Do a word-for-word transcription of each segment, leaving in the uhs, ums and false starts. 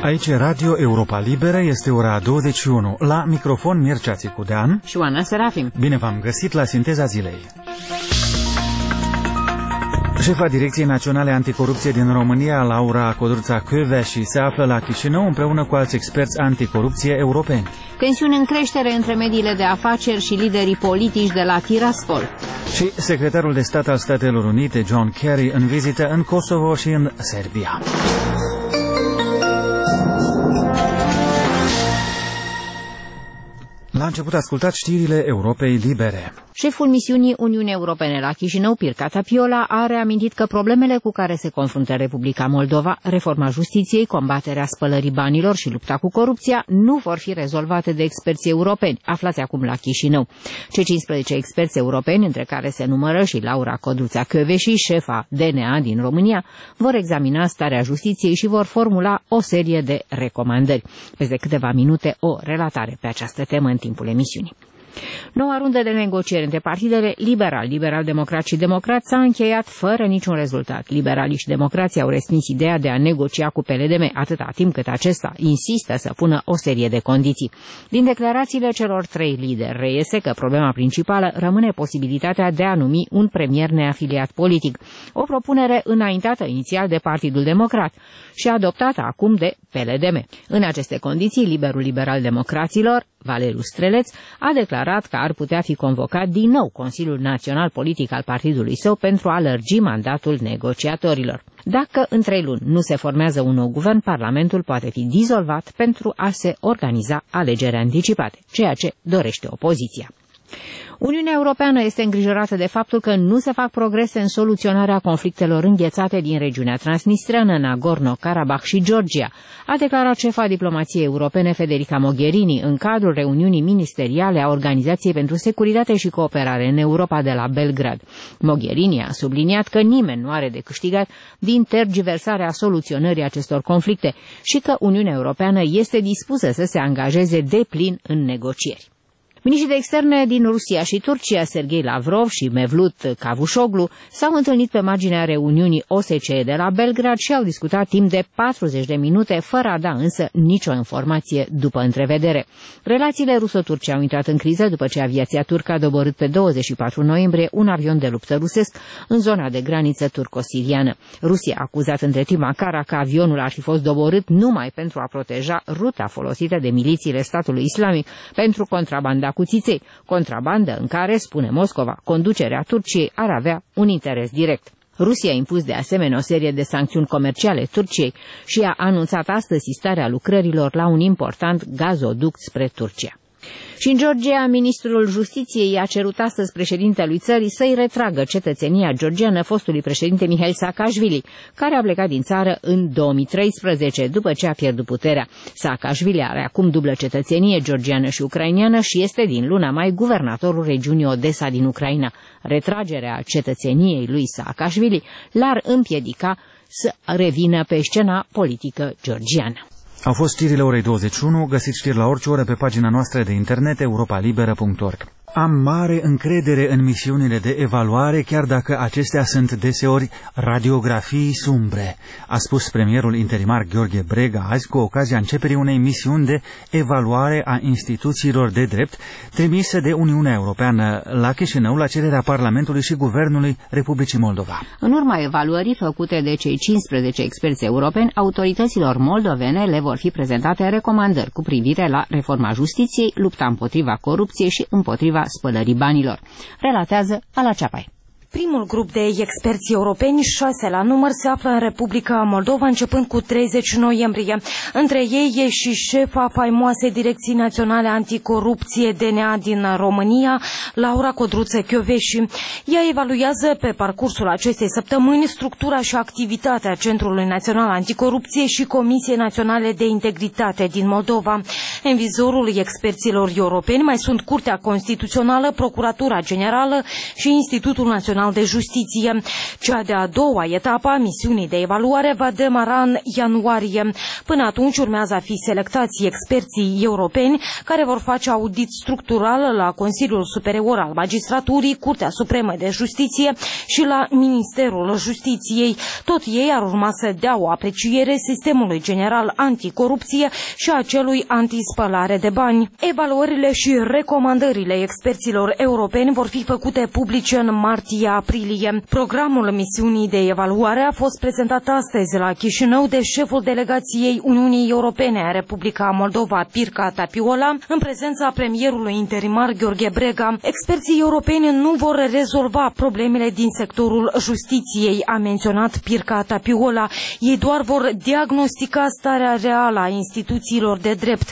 Aici Radio Europa Liberă, este ora douăzeci și unu. La microfon Mircea Țicudean și Oana Serafim. Bine v-am găsit la Sinteza Zilei. Șefa Direcției Naționale Anticorupție din România, Laura Codruța-Kövesi, se află la Chișinău împreună cu alți experți anticorupție europeni. Tensiuni în creștere între mediile de afaceri și liderii politici de la Tiraspol. Și secretarul de stat al Statelor Unite, John Kerry, în vizită în Kosovo și în Serbia. La început ascultați știrile Europei Libere. Șeful misiunii Uniunii Europene la Chișinău, Pirca Tapiola, a reamintit că problemele cu care se confruntă Republica Moldova, reforma justiției, combaterea spălării banilor și lupta cu corupția, nu vor fi rezolvate de experții europeni, aflați acum la Chișinău. Cei cincisprezece experți europeni, între care se numără și Laura Codruța-Kövesi, șefa D N A din România, vor examina starea justiției și vor formula o serie de recomandări. Peste câteva minute, o relatare pe această temă în timpul emisiunii. Noua rundă de negocieri între partidele liberal, liberal-democrat și democrat s-a încheiat fără niciun rezultat. Liberalii și democrații au respins ideea de a negocia cu P L D M atâta timp cât acesta insistă să pună o serie de condiții. Din declarațiile celor trei lideri reiese că problema principală rămâne posibilitatea de a numi un premier neafiliat politic, o propunere înaintată inițial de Partidul Democrat și adoptată acum de P L D M. În aceste condiții, liderul liberal-democraților, Valeriu Streleț, a declarat că ar putea fi convocat din nou Consiliul Național Politic al partidului său pentru a lărgi mandatul negociatorilor. Dacă în trei luni nu se formează un nou guvern, Parlamentul poate fi dizolvat pentru a se organiza alegeri anticipate, ceea ce dorește opoziția. Uniunea Europeană este îngrijorată de faptul că nu se fac progrese în soluționarea conflictelor înghețate din regiunea transnistreană, Nagorno-Karabakh și Georgia, a declarat șefa diplomației europene Federica Mogherini în cadrul reuniunii ministeriale a Organizației pentru Securitate și Cooperare în Europa de la Belgrad. Mogherini a subliniat că nimeni nu are de câștigat din tergiversarea soluționării acestor conflicte și că Uniunea Europeană este dispusă să se angajeze deplin în negocieri. Miniștrii de externe din Rusia și Turcia, Serghei Lavrov și Mevlut Cavusoglu, s-au întâlnit pe marginea reuniunii O S C E de la Belgrad și au discutat timp de patruzeci de minute, fără a da însă nicio informație după întrevedere. Relațiile ruso-turce au intrat în criză după ce aviația turcă a doborât pe douăzeci și patru noiembrie un avion de luptă rusesc în zona de graniță turco-siriană. Rusia a acuzat între timp Ankara că avionul ar fi fost doborât numai pentru a proteja ruta folosită de milițiile statului islamic pentru contrabanda cu țiței, contrabandă în care, spune Moscova, conducerea Turciei ar avea un interes direct. Rusia a impus de asemenea o serie de sancțiuni comerciale Turciei și a anunțat astăzi starea lucrărilor la un important gazoduct spre Turcia. Și în Georgia, ministrul Justiției a cerut astăzi președintelui țării să-i retragă cetățenia georgiană fostului președinte Mihail Saakashvili, care a plecat din țară în două mii treisprezece, după ce a pierdut puterea. Saakashvili are acum dublă cetățenie georgiană și ucraineană și este din luna mai guvernatorul regiunii Odessa din Ucraina. Retragerea cetățeniei lui Saakashvili l-ar împiedica să revină pe scena politică georgiană. Au fost știrile orei douăzeci și unu, găsiți știri la orice oră pe pagina noastră de internet europa liberă punct org. Am mare încredere în misiunile de evaluare, chiar dacă acestea sunt deseori radiografii sumbre, a spus premierul interimar Gheorghe Brega azi cu ocazia începerii unei misiuni de evaluare a instituțiilor de drept trimise de Uniunea Europeană la Chișinău la cererea Parlamentului și Guvernului Republicii Moldova. În urma evaluării făcute de cei cincisprezece experți europeni, autorităților moldovene le vor fi prezentate recomandări cu privire la reforma justiției, lupta împotriva corupției și împotriva spălării banilor, relatează Ala Ceapai. Primul grup de experți europeni, șase la număr, se află în Republica Moldova începând cu treizeci noiembrie. Între ei e și șefa faimoasei Direcții Naționale Anticorupție D N A din România, Laura Codruță-Kövesi. Ea evaluează pe parcursul acestei săptămâni structura și activitatea Centrului Național Anticorupție și Comisiei Naționale de Integritate din Moldova. În vizorul experților europeni mai sunt Curtea Constituțională, Procuratura Generală și Institutul Național Național de Justiție. Cea de-a doua etapă a misiunii de evaluare va demara în ianuarie. Până atunci urmează a fi selectați experții europeni care vor face audit structural la Consiliul Superior al Magistraturii, Curtea Supremă de Justiție și la Ministerul Justiției. Tot ei ar urma să dea o apreciere sistemului general anticorupție și a celui antispălare de bani. Evaluările și recomandările experților europeni vor fi făcute publice în martie-aprilie. Programul misiunii de evaluare a fost prezentat astăzi la Chișinău de șeful delegației Uniunii Europene a Republica Moldova, Pirca Tapiola, în prezența premierului interimar Gheorghe Brega. Experții europeni nu vor rezolva problemele din sectorul justiției, a menționat Pirca Tapiola. Ei doar vor diagnostica starea reală a instituțiilor de drept.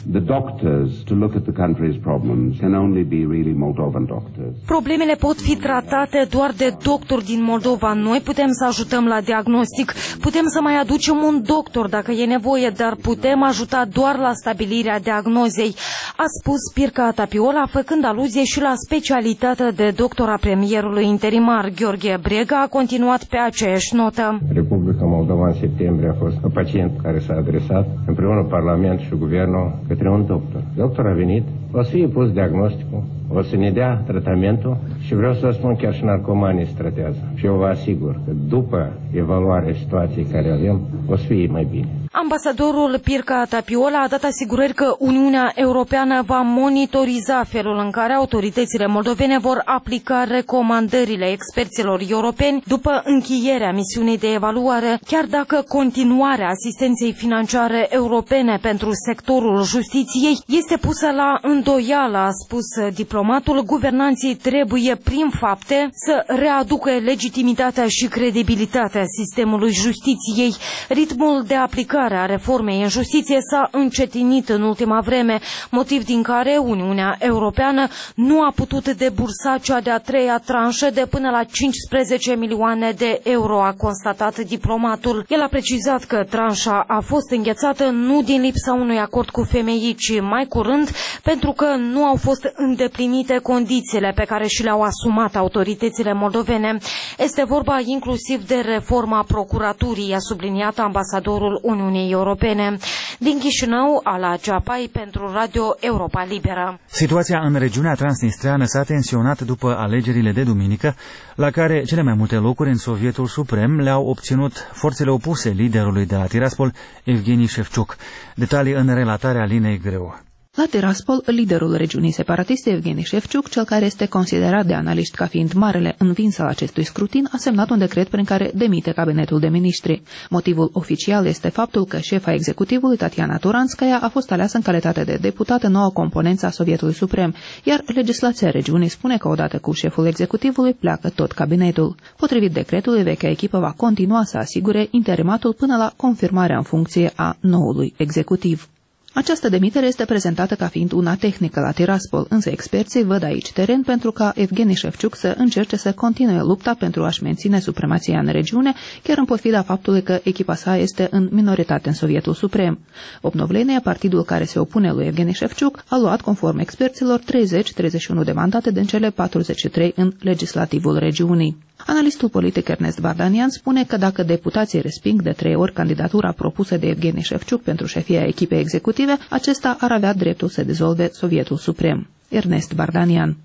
Problemele pot fi tratate doar de doctori din Moldova. Noi putem să ajutăm la diagnostic, putem să mai aducem un doctor dacă e nevoie, dar putem ajuta doar la stabilirea diagnozei, a spus Pirca Tapiola, făcând aluzie și la specialitatea de doctor a premierului interimar. Gheorghe Brega a continuat pe aceeași notă. Republica Moldova în septembrie a fost un pacient care s-a adresat împreună Parlament și Guvernul către un doctor. Doctor a venit, o să fie pus diagnosticul, o să ne dea tratamentul și vreau să spun chiar și narcomanii se tratează. Și eu vă asigur că după evaluarea situației care avem, o să fie mai bine. Ambasadorul Pirca Tapiola a dat asigurări că Uniunea Europeană va monitoriza felul în care autoritățile moldovene vor aplica recomandările experților europeni după încheierea misiunii de evaluare, chiar dacă continuarea asistenței financiare europene pentru sectorul justiției este pusă la îndoială, a spus diplomatul. Guvernanții trebuie prin fapte să readucă legitimitatea și credibilitatea sistemului justiției. Ritmul de aplicare a reformei în justiție s-a încetinit în ultima vreme, motiv din care Uniunea Europeană nu a putut debursa cea de-a treia tranșă de până la cincisprezece milioane de euro, a constatat diplomatul. El a precizat că tranșa a fost înghețată nu din lipsa unui acord cu F M I, ci mai curând pentru că nu au fost îndeplinite condițiile pe care și le-au asumat autoritățile moldovene. Este vorba inclusiv de reforma procuraturii, a subliniat ambasadorul Uniunii Europene. Din Chișinău, Ala Ceapai pentru Radio Europa Liberă. Situația în regiunea transnistreană s-a tensionat după alegerile de duminică, la care cele mai multe locuri în Sovietul Suprem le-au obținut forțele opuse liderului de la Tiraspol, Evgeni Șefciuc. Detalii în relatarea Alinei Greu. La Tiraspol, liderul regiunii separatiste, Evgeni Șefciuc, cel care este considerat de analiști ca fiind marele învins al acestui scrutin, a semnat un decret prin care demite cabinetul de miniștri. Motivul oficial este faptul că șefa executivului, Tatiana Turanskaya, a fost aleasă în calitate de deputată în noua componență a Sovietului Suprem, iar legislația regiunii spune că odată cu șeful executivului pleacă tot cabinetul. Potrivit decretului, vechea echipă va continua să asigure interimatul până la confirmarea în funcție a noului executiv. Această demitere este prezentată ca fiind una tehnică la Tiraspol, însă experții văd aici teren pentru ca Evgeni Șefciuc să încerce să continue lupta pentru a-și menține supremația în regiune, chiar în pofida faptului că echipa sa este în minoritate în Sovietul Suprem. Obnovlenia, partidul care se opune lui Evgeni Șefciuc, a luat, conform experților, treizeci treizeci și unu de mandate din cele patruzeci și trei în legislativul regiunii. Analistul politic Ernest Bardanian spune că dacă deputații resping de trei ori candidatura propusă de Evgeni Șefciuc pentru șefia echipei executive, acesta ar avea dreptul să dizolve Sovietul Suprem. Ernest Bardanian.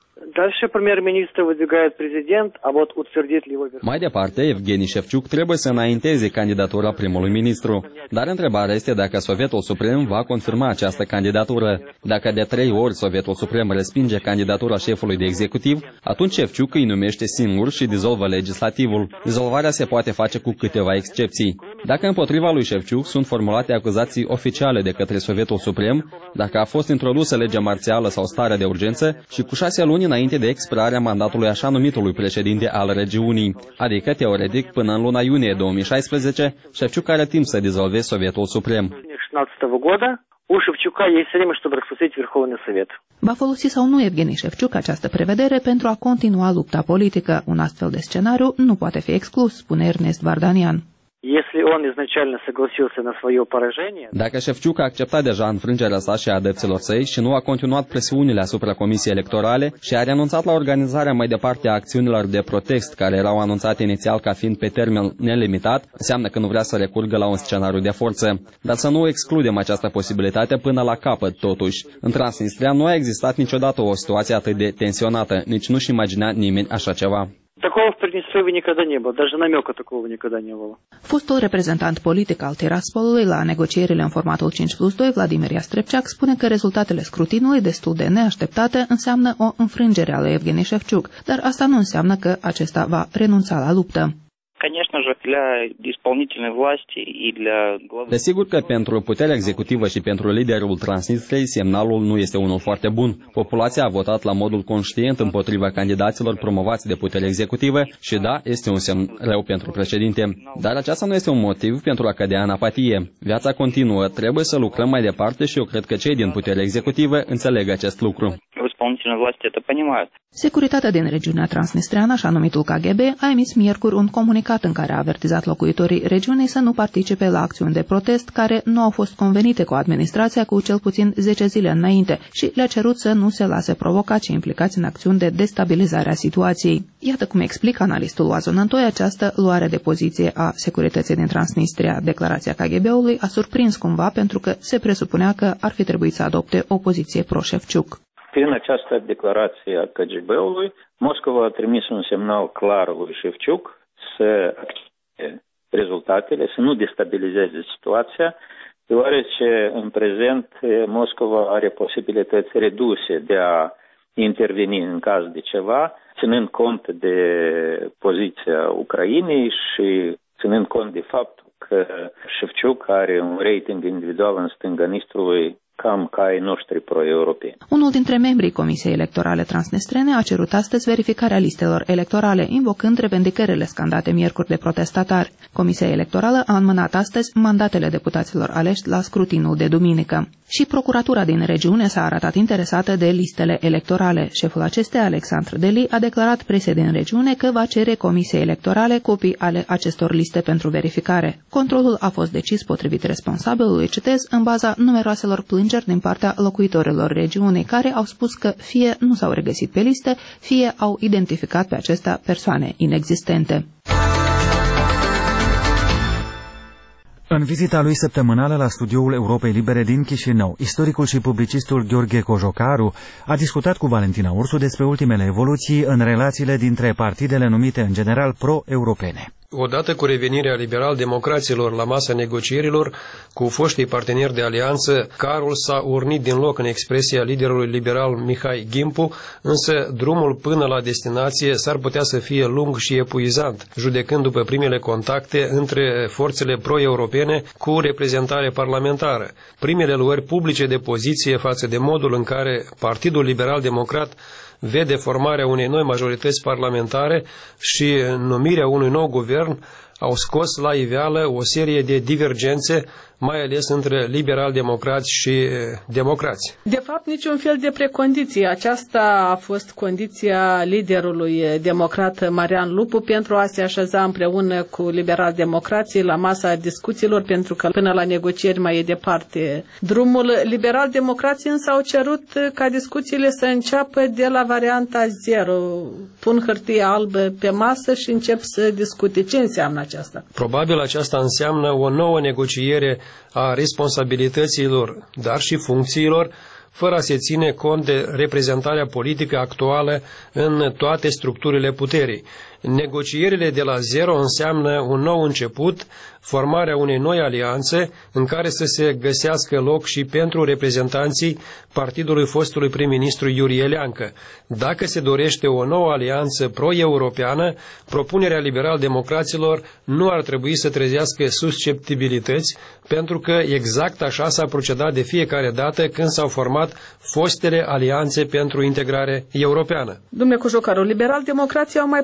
Mai departe, Evgeni Șefciuc trebuie să înainteze candidatura primului ministru. Dar întrebarea este dacă Sovietul Suprem va confirma această candidatură. Dacă de trei ori Sovietul Suprem respinge candidatura șefului de executiv, atunci Șefciuc îi numește singur și dizolvă legislativul. Dizolvarea se poate face cu câteva excepții. Dacă împotriva lui Șefciuc sunt formulate acuzații oficiale de către Sovietul Suprem, dacă a fost introdusă legea marțială sau starea de urgență și cu șase luni înainte de expirarea mandatului așa numitului președinte al regiunii, adică teoretic până în luna iunie două mii șaisprezece, Șefciuc are timp să dizolve Sovietul Suprem. Va folosi sau nu Evgeni Șefciuc această prevedere pentru a continua lupta politică? Un astfel de scenariu nu poate fi exclus, spune Ernest Bardanian. Dacă Șefciuc a acceptat deja înfrângerea sa și a adepților săi și nu a continuat presiunile asupra Comisiei Electorale și a renunțat la organizarea mai departe a acțiunilor de protest care erau anunțate inițial ca fiind pe termen nelimitat, înseamnă că nu vrea să recurgă la un scenariu de forță. Dar să nu excludem această posibilitate până la capăt, totuși. În Transnistria nu a existat niciodată o situație atât de tensionată, nici nu-și imagina nimeni așa ceva. Такого в Приднестровье никогда не было, даже намека такого никогда не было. Fostul reprezentant politic al Tiraspolului la negocierile în formatul cinci plus doi, Vladimir Iastrepceac, spune că rezultatele scrutinului, destul de neașteptate, înseamnă o înfrângere a lui Evgeni Șefciuc, dar asta nu înseamnă că acesta va renunța la luptă. Desigur că pentru puterea executivă și pentru liderul Transnistriei semnalul nu este unul foarte bun. Populația a votat la modul conștient împotriva candidaților promovați de puterea executivă și da, este un semn rău pentru președinte. Dar aceasta nu este un motiv pentru a cădea în apatie. Viața continuă, trebuie să lucrăm mai departe și eu cred că cei din puterea executivă înțeleg acest lucru. Securitatea din regiunea transnistreană, așa numitul K G B, a emis miercuri un comunicat în care a avertizat locuitorii regiunii să nu participe la acțiuni de protest care nu au fost convenite cu administrația cu cel puțin zece zile înainte și le-a cerut să nu se lase provocați și implicați în acțiuni de destabilizare a situației. Iată cum explică analistul Oazon Antoi această luare de poziție a securității din Transnistria. Declarația K G B-ului a surprins cumva pentru că se presupunea că ar fi trebuit să adopte o poziție pro-Șefciuc. Prin această declarație a K G B-ului, Moscova a trimis un semnal clar lui Șefciuc să accepte rezultatele, să nu destabilizeze situația, deoarece în prezent Moscova are posibilități reduse de a interveni în caz de ceva, ținând cont de poziția Ucrainei și ținând cont de faptul că Șefciuc are un rating individual în stânga Nistrului cam ca ai noștri pro-europeni. Unul dintre membrii Comisiei Electorale Transnistrene a cerut astăzi verificarea listelor electorale, invocând revendicările scandate miercuri de protestatari. Comisia Electorală a înmânat astăzi mandatele deputaților aleși la scrutinul de duminică. Și procuratura din regiune s-a arătat interesată de listele electorale. Șeful acesteia, Alexandru Deli, a declarat presei din regiune că va cere Comisiei Electorale copii ale acestor liste pentru verificare. Controlul a fost decis potrivit responsabilului, citez, în baza numeroaselor plângeri din partea locuitorilor regiunii, care au spus că fie nu s-au regăsit pe liste, fie au identificat pe acestea persoane inexistente. În vizita lui săptămânală la studioul Europei Libere din Chișinău, istoricul și publicistul Gheorghe Cojocaru a discutat cu Valentina Ursu despre ultimele evoluții în relațiile dintre partidele numite în general pro-europene. Odată cu revenirea liberal-democraților la masa negocierilor cu foștii parteneri de alianță, carul s-a urnit din loc în expresia liderului liberal Mihai Gimpu, însă drumul până la destinație s-ar putea să fie lung și epuizant, judecând după primele contacte între forțele pro-europene cu reprezentare parlamentară. Primele luări publice de poziție față de modul în care Partidul Liberal-Democrat vede formarea unei noi majorități parlamentare și numirea unui nou guvern au scos la iveală o serie de divergențe, mai ales între liberal-democrați și democrați. De fapt, niciun fel de precondiție. Aceasta a fost condiția liderului democrat Marian Lupu pentru a se așeza împreună cu liberal-democrații la masa discuțiilor, pentru că până la negocieri mai e departe drumul. Liberal-democrații însă au cerut ca discuțiile să înceapă de la varianta zero. Pun hârtie albă pe masă și încep să discute. Ce înseamnă aceasta? Probabil aceasta înseamnă o nouă negociere a responsabilităților, dar și funcțiilor, fără a se ține cont de reprezentarea politică actuală în toate structurile puterii. Negocierile de la zero înseamnă un nou început, formarea unei noi alianțe în care să se găsească loc și pentru reprezentanții partidului fostului prim-ministru Iurie Leancă. Dacă se dorește o nouă alianță pro-europeană, propunerea liberal-democraților nu ar trebui să trezească susceptibilități, pentru că exact așa s-a procedat de fiecare dată când s-au format fostele alianțe pentru integrare europeană. Domnule Cojocaru, liberal-democrații au mai propus un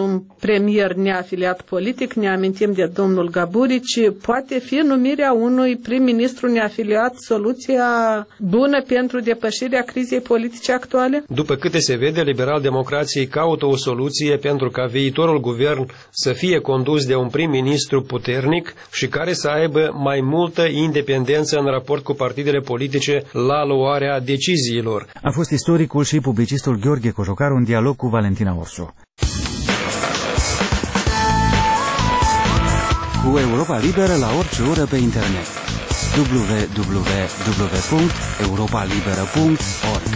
un premier neafiliat politic, ne amintim de domnul Gaburici, poate fi numirea unui prim-ministru neafiliat soluția bună pentru depășirea crizei politice actuale? După câte se vede, liberal-democrații caută o soluție pentru ca viitorul guvern să fie condus de un prim-ministru puternic și care să aibă mai multă independență în raport cu partidele politice la luarea deciziilor. A fost istoricul și publicistul Gheorghe Cojocaru în dialog cu Valentina Orsu. Cu Europa Liberă la orice oră pe internet. w w w punct europa liberă punct org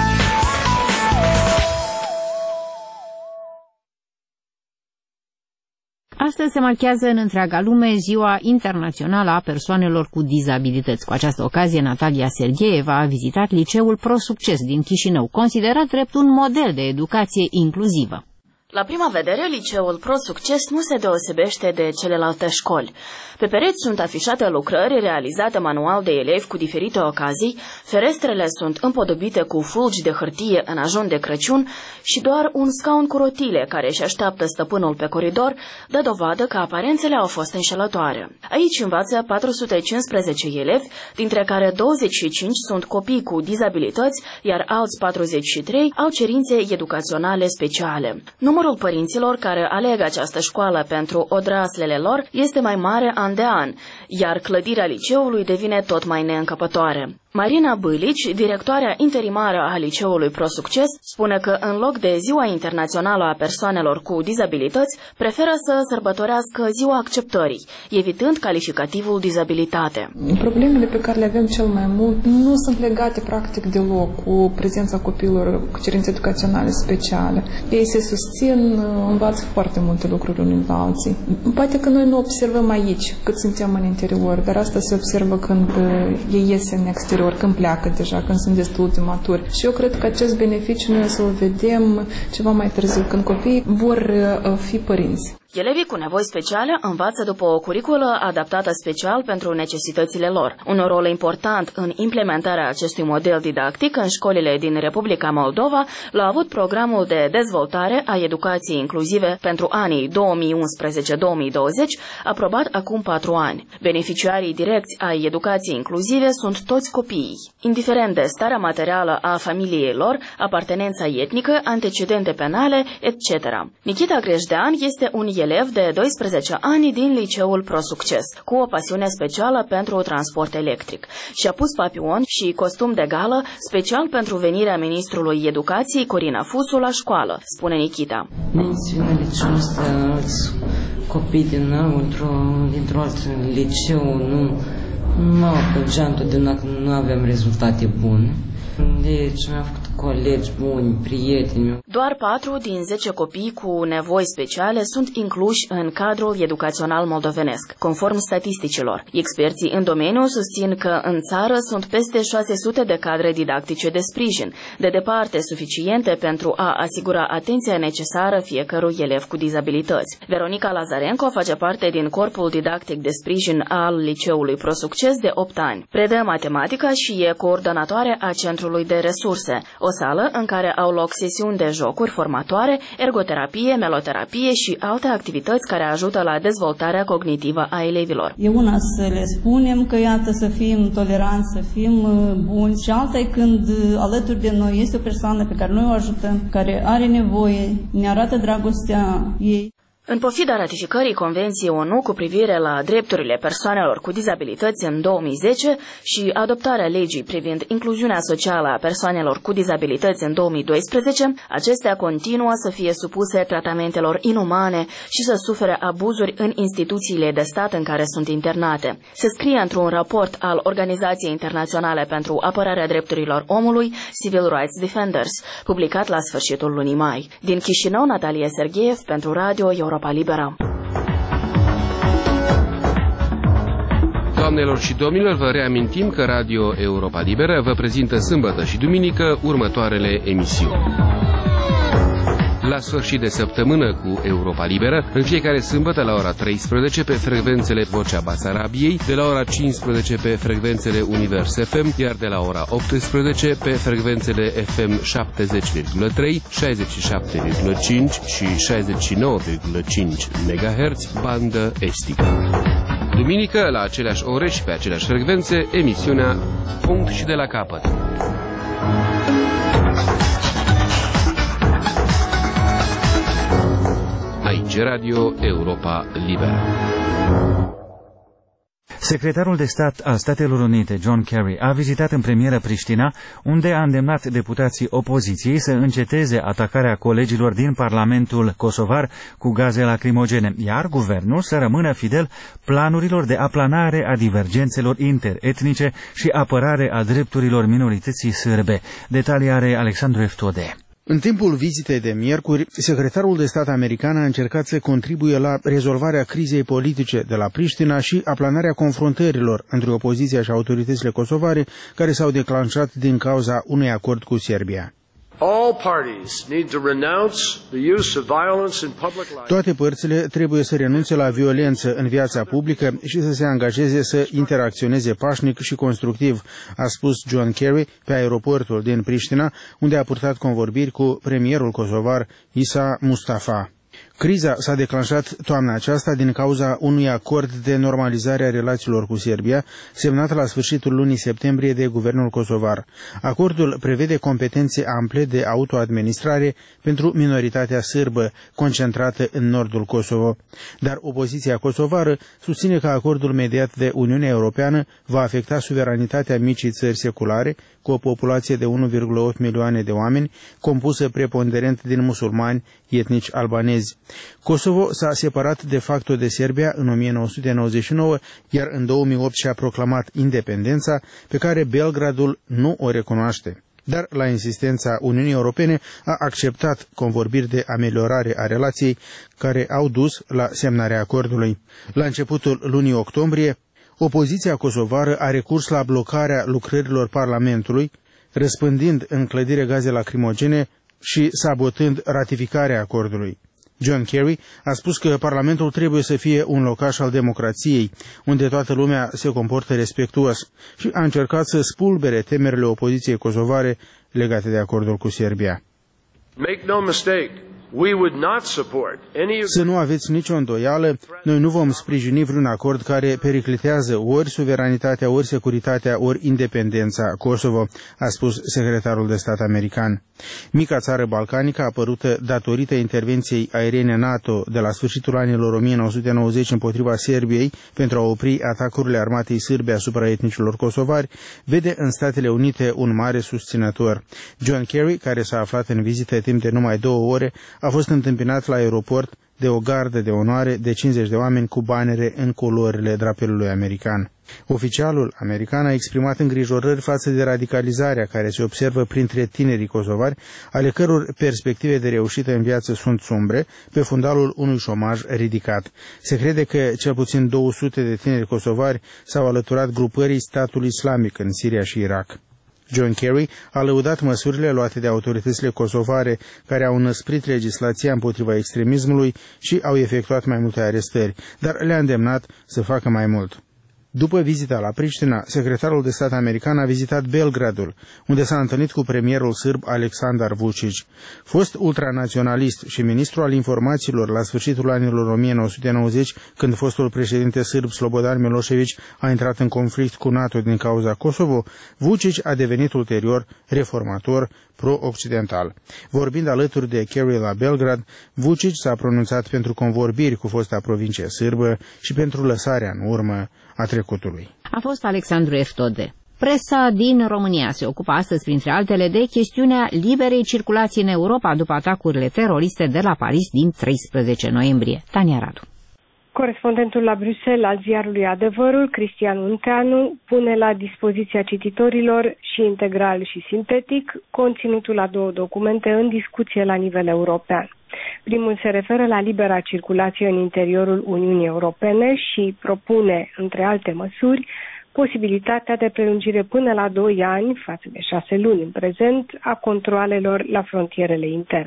Astăzi se marchează în întreaga lume Ziua Internațională a Persoanelor cu Dizabilități. Cu această ocazie, Natalia Sergheieva a vizitat liceul Pro-Succes din Chișinău, considerat drept un model de educație inclusivă. La prima vedere, liceul Pro-Succes nu se deosebește de celelalte școli. Pe pereți sunt afișate lucrări realizate manual de elevi cu diferite ocazii, ferestrele sunt împodobite cu fulgi de hârtie în ajun de Crăciun și doar un scaun cu rotile care își așteaptă stăpânul pe coridor dă dovadă că aparențele au fost înșelătoare. Aici învață patru sute cincisprezece elevi, dintre care douăzeci și cinci sunt copii cu dizabilități, iar alți patruzeci și trei au cerințe educaționale speciale. Numărul părinților care aleg această școală pentru odraslele lor este mai mare an de an, iar clădirea liceului devine tot mai neîncăpătoare. Marina Bâlici, directoarea interimară a liceului Pro-Succes, spune că în loc de Ziua Internațională a Persoanelor cu Dizabilități, preferă să sărbătorească Ziua Acceptării, evitând calificativul dizabilitate. Problemele pe care le avem cel mai mult nu sunt legate practic deloc cu prezența copiilor cu cerințe educaționale speciale. Ei se susțin, învață foarte multe lucruri unii la alții. Poate că noi nu observăm aici cât suntem în interior, dar asta se observă când ei ies în exterior, când pleacă deja, când sunt destul de maturi. Și eu cred că acest beneficiu noi să-l vedem ceva mai târziu, când copiii vor fi părinți. Elevii cu nevoi speciale învață după o curiculă adaptată special pentru necesitățile lor. Un rol important în implementarea acestui model didactic în școlile din Republica Moldova l-a avut programul de dezvoltare a educației inclusive pentru anii două mii unsprezece două mii douăzeci, aprobat acum patru ani. Beneficiarii direcți ai educației inclusive sunt toți copiii, indiferent de starea materială a familiei lor, apartenența etnică, antecedente penale, et cetera. Nikita Grejdean este un elev de doisprezece ani din liceul Pro-Succes, cu o pasiune specială pentru transport electric. Și-a pus papion și costum de gală special pentru venirea ministrului educației Corina Fusu la școală, spune Nikita. Mențiunea liceul ăsta, alți copii dinăuntru, dintr-un alt liceu, nu, nu apăgeam totdeauna, nu aveam rezultate bune. Deci mi-am făcut colegi buni, prieteni. Doar patru din zece copii cu nevoi speciale sunt incluși în cadrul educațional moldovenesc, conform statisticilor. Experții în domeniu susțin că în țară sunt peste șase sute de cadre didactice de sprijin, de departe suficiente pentru a asigura atenția necesară fiecărui elev cu dizabilități. Veronica Lazarenko face parte din corpul didactic de sprijin al liceului Pro-Succes de opt ani. Predă matematică și e coordonatoare a Centrului de Resurse, o sală în care au loc sesiuni de jocuri formatoare, ergoterapie, meloterapie și alte activități care ajută la dezvoltarea cognitivă a elevilor. E una să le spunem că iată să fim toleranți, să fim buni, și alta e când alături de noi este o persoană pe care noi o ajutăm, care are nevoie, ne arată dragostea ei. În pofida ratificării Convenției O N U cu privire la drepturile persoanelor cu dizabilități în două mii zece și adoptarea legii privind incluziunea socială a persoanelor cu dizabilități în două mii doisprezece, acestea continuă să fie supuse tratamentelor inumane și să sufere abuzuri în instituțiile de stat în care sunt internate. Se scrie într-un raport al Organizației Internaționale pentru Apărarea Drepturilor Omului, Civil Rights Defenders, publicat la sfârșitul lunii mai. Din Chișinău, Natalia Sergheiev pentru Radio Europa Liberă. Doamnelor și domnilor, vă reamintim că Radio Europa Liberă vă prezintă sâmbătă și duminică următoarele emisiuni. La sfârșit de săptămână cu Europa Liberă, în fiecare sâmbătă la ora treisprezece pe frecvențele Vocea Basarabiei, de la ora cincisprezece pe frecvențele Univers F M, iar de la ora optsprezece pe frecvențele F M șaptezeci virgulă trei, șaizeci și șapte virgulă cinci și șaizeci și nouă virgulă cinci megahertz, bandă estică. Duminică, la aceleași ore și pe aceleași frecvențe, emisiunea Punct și de la capăt. Aici Radio Europa Liberă. Secretarul de stat al Statelor Unite, John Kerry, a vizitat în premieră Priștina, unde a îndemnat deputații opoziției să înceteze atacarea colegilor din Parlamentul kosovar cu gaze lacrimogene, iar guvernul să rămână fidel planurilor de aplanare a divergențelor interetnice și apărare a drepturilor minorității sârbe. Detalii are Alexandru Eftode. În timpul vizitei de miercuri, secretarul de stat american a încercat să contribuie la rezolvarea crizei politice de la Priștina și aplanarea confruntărilor între opoziția și autoritățile kosovare care s-au declanșat din cauza unui acord cu Serbia. Toate părțile trebuie să renunțe la violență în viața publică și să se angajeze să interacționeze pașnic și constructiv, a spus John Kerry pe aeroportul din Priștina, unde a purtat convorbiri cu premierul kosovar Isa Mustafa. Criza s-a declanșat toamna aceasta din cauza unui acord de normalizare a relațiilor cu Serbia, semnat la sfârșitul lunii septembrie de guvernul kosovar. Acordul prevede competențe ample de autoadministrare pentru minoritatea sârbă, concentrată în nordul Kosovo. Dar opoziția kosovară susține că acordul mediat de Uniunea Europeană va afecta suveranitatea micii țări seculare, cu o populație de unu virgulă opt milioane de oameni, compusă preponderent din musulmani etnici albanezi. Kosovo s-a separat de facto de Serbia în o mie nouă sute nouăzeci și nouă, iar în două mii opt și-a proclamat independența, pe care Belgradul nu o recunoaște. Dar, la insistența Uniunii Europene, a acceptat convorbiri de ameliorare a relației care au dus la semnarea acordului. La începutul lunii octombrie, opoziția kosovară a recurs la blocarea lucrărilor Parlamentului, răspândind în clădire gaze lacrimogene și sabotând ratificarea acordului. John Kerry a spus că Parlamentul trebuie să fie un locaș al democrației, unde toată lumea se comportă respectuos, și a încercat să spulbere temerile opoziției kosovare legate de acordul cu Serbia. Make no mistake. We would not support any... Să nu aveți nicio îndoială, noi nu vom sprijini vreun acord care periclitează ori suveranitatea, ori securitatea, ori independența Kosovo, a spus secretarul de stat american. Mica țară balcanică, apărută datorită intervenției aeriene NATO de la sfârșitul anilor o mie nouă sute nouăzeci împotriva Serbiei pentru a opri atacurile armatei sârbe asupra etnicilor kosovari, vede în Statele Unite un mare susținător. John Kerry, care s-a aflat în vizită timp de numai două ore, a fost întâmpinat la aeroport de o gardă de onoare de cincizeci de oameni cu banere în culorile drapelului american. Oficialul american a exprimat îngrijorări față de radicalizarea care se observă printre tinerii kosovari, ale căror perspective de reușită în viață sunt sumbre, pe fundalul unui șomaj ridicat. Se crede că cel puțin două sute de tineri kosovari s-au alăturat grupării statului islamic în Siria și Irak. John Kerry a lăudat măsurile luate de autoritățile kosovare care au înăsprit legislația împotriva extremismului și au efectuat mai multe arestări, dar le-a îndemnat să facă mai mult. După vizita la Priștina, secretarul de stat american a vizitat Belgradul, unde s-a întâlnit cu premierul sârb Aleksandar Vučić. Fost ultranaționalist și ministru al informațiilor la sfârșitul anilor o mie nouă sute nouăzeci, când fostul președinte sârb Slobodan Milošević a intrat în conflict cu NATO din cauza Kosovo, Vučić a devenit ulterior reformator pro-occidental. Vorbind alături de Kerry la Belgrad, Vučić s-a pronunțat pentru convorbiri cu fosta provincie sârbă și pentru lăsarea în urmă a trecutului. A fost Alexandru Eftode. Presa din România se ocupă astăzi, printre altele, de chestiunea liberei circulații în Europa după atacurile teroriste de la Paris din treisprezece noiembrie. Tania Radu. Corespondentul la Bruxelles al ziarului Adevărul, Cristian Munteanu, pune la dispoziția cititorilor și integral și sintetic conținutul a două documente în discuție la nivel european. Primul se referă la libera circulație în interiorul Uniunii Europene și propune, între alte măsuri, posibilitatea de prelungire până la doi ani, față de șase luni în prezent, a controalelor la frontierele interne.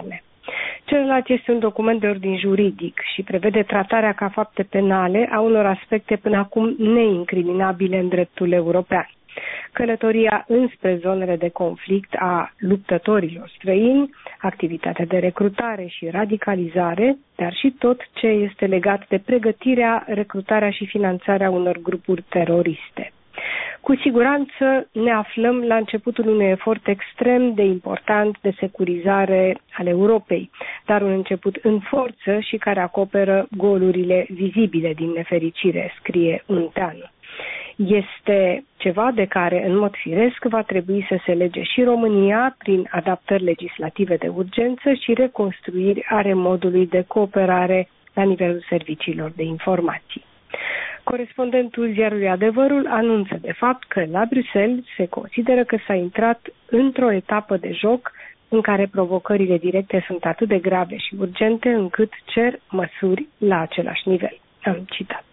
Celălalt este un document de ordin juridic și prevede tratarea ca fapte penale a unor aspecte până acum neincriminabile în dreptul european. Călătoria înspre zonele de conflict a luptătorilor străini, activitatea de recrutare și radicalizare, dar și tot ce este legat de pregătirea, recrutarea și finanțarea unor grupuri teroriste. Cu siguranță ne aflăm la începutul unui efort extrem de important de securizare al Europei, dar un început în forță și care acoperă golurile vizibile din nefericire, scrie Unteanu. Este ceva de care, în mod firesc, va trebui să se lege și România prin adaptări legislative de urgență și reconstruiri ale modului de cooperare la nivelul serviciilor de informații. Corespondentul ziarului Adevărul anunță de fapt că la Bruxelles se consideră că s-a intrat într-o etapă de joc în care provocările directe sunt atât de grave și urgente încât cer măsuri la același nivel. Am citat.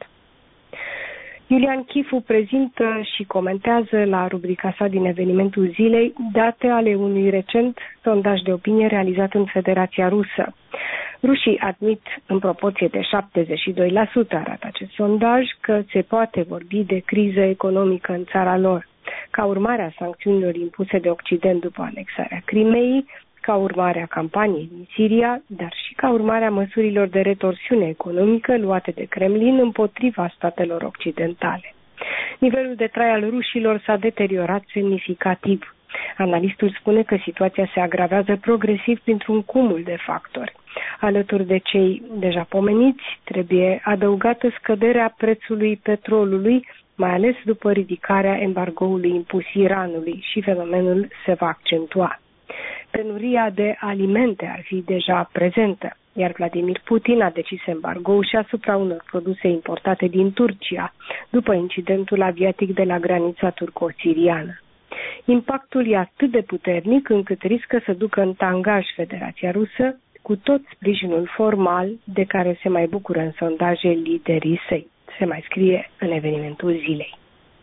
Iulian Chifu prezintă și comentează la rubrica sa din evenimentul zilei date ale unui recent sondaj de opinie realizat în Federația Rusă. Rușii admit în proporție de șaptezeci și doi la sută, arată acest sondaj, că se poate vorbi de criză economică în țara lor, ca urmare a sancțiunilor impuse de Occident după anexarea Crimeei, ca urmare a campaniei din Siria, dar și ca urmare a măsurilor de retorsiune economică luate de Kremlin împotriva statelor occidentale. Nivelul de trai al rușilor s-a deteriorat semnificativ. Analistul spune că situația se agravează progresiv printr-un cumul de factori. Alături de cei deja pomeniți, trebuie adăugată scăderea prețului petrolului, mai ales după ridicarea embargoului impus Iranului, și fenomenul se va accentua. Penuria de alimente ar fi deja prezentă, iar Vladimir Putin a decis embargoul și asupra unor produse importate din Turcia, după incidentul aviatic de la granița turco-siriană. Impactul e atât de puternic încât riscă să ducă în tangaj Federația Rusă, cu tot sprijinul formal de care se mai bucură în sondaje liderii săi, se mai scrie în evenimentul zilei.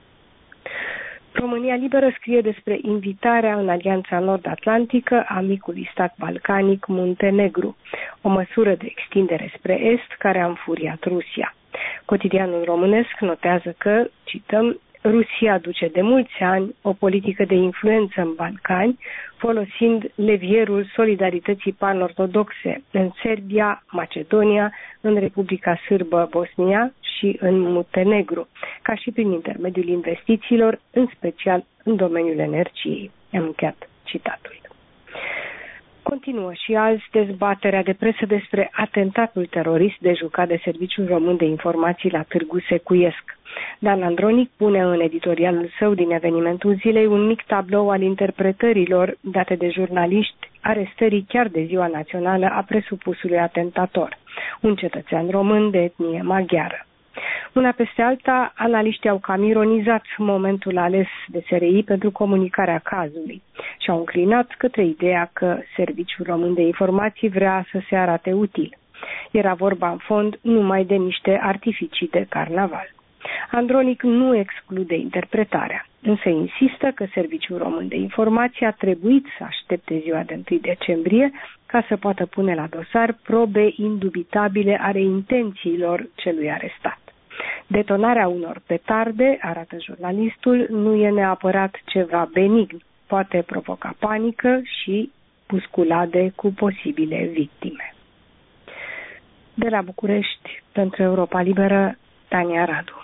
România Liberă scrie despre invitarea în Alianța Nord-Atlantică a micului stat balcanic Muntenegru, o măsură de extindere spre est care a înfuriat Rusia. Cotidianul românesc notează că, cităm, Rusia duce de mulți ani o politică de influență în Balcani, folosind levierul solidarității pan-ortodoxe în Serbia, Macedonia, în Republica Sârbă, Bosnia și în Muntenegru, ca și prin intermediul investițiilor, în special în domeniul energiei. Am încheiat citatul. Continuă și azi dezbaterea de presă despre atentatul terorist dejucat de Serviciul Român de Informații la Târgu Secuiesc. Dan Andronic pune în editorialul său din evenimentul zilei un mic tablou al interpretărilor date de jurnaliști arestării chiar de ziua națională a presupusului atentator, un cetățean român de etnie maghiară. Una peste alta, analiștii au cam ironizat momentul ales de S R I pentru comunicarea cazului și au înclinat către ideea că Serviciul Român de Informații vrea să se arate util. Era vorba în fond numai de niște artificii de carnaval. Andronic nu exclude interpretarea, însă insistă că Serviciul Român de Informații a trebuit să aștepte ziua de întâi decembrie ca să poată pune la dosar probe indubitabile ale intențiilor celui arestat. Detonarea unor petarde, arată jurnalistul, nu e neapărat ceva benign, poate provoca panică și pusculade cu posibile victime. De la București, pentru Europa Liberă, Tania Radu.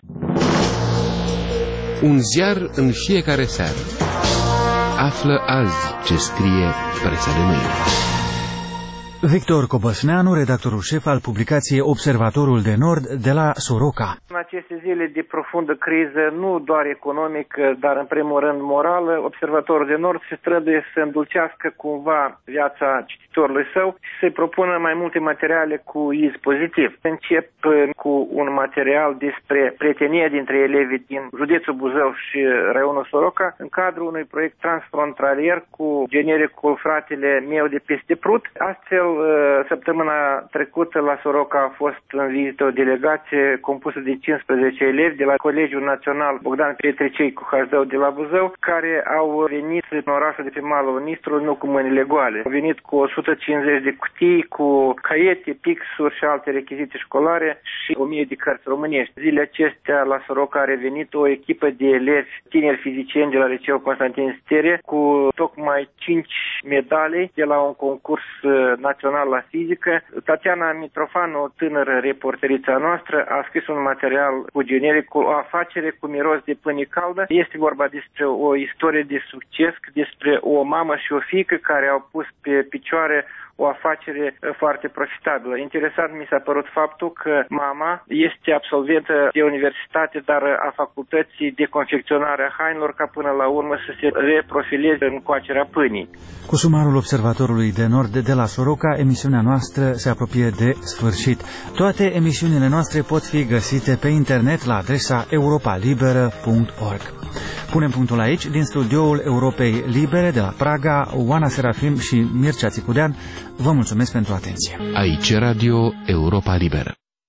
Un ziar în fiecare seară. Află azi ce scrie presa de mâine. Victor Cobăsneanu, redactorul șef al publicației Observatorul de Nord de la Soroca. În aceste zile de profundă criză, nu doar economică, dar în primul rând morală, Observatorul de Nord se străduie să îndulcească cumva viața cititorului său și să-i propună mai multe materiale cu iz pozitiv. Încep cu un material despre prietenie dintre elevii din județul Buzău și raionul Soroca, în cadrul unui proiect transfrontalier cu genericul Fratele meu de peste Prut. Astfel, Buzău, săptămâna trecută la Soroca a fost în vizită o delegație compusă de cincisprezece elevi de la Colegiul Național Bogdan Pietricei cu H D de la Buzău, care au venit în orașul de pe malul Nistrului nu cu mâinile goale. Au venit cu o sută cincizeci de cutii, cu caiete, pixuri și alte rechizite școlare și o mie de cărți românești. Zilele acestea la Soroca a revenit o echipă de elevi tineri fizicieni de la Liceul Constantin Stere cu tocmai cinci medalii de la un concurs național la fizică. Tatiana Mitrofanu, o tânără reporterița noastră, a scris un material cu generic cu o afacere cu miros de pâine caldă. Este vorba despre o istorie de succes, despre o mamă și o fiică care au pus pe picioare o afacere foarte profitabilă. Interesant mi s-a părut faptul că mama este absolventă de universitate, dar a facultății de confecționare a hainelor, ca până la urmă să se reprofileze în coacerea pâinii. Cu sumarul Observatorului de Nord de la Soroca, emisiunea noastră se apropie de sfârșit. Toate emisiunile noastre pot fi găsite pe internet la adresa europa liberă punct org. Punem punctul aici, din studioul Europei Libere de la Praga, Oana Serafim și Mircea Țicudean. Vă mulțumesc pentru atenție. Aici Radio Europa Liberă.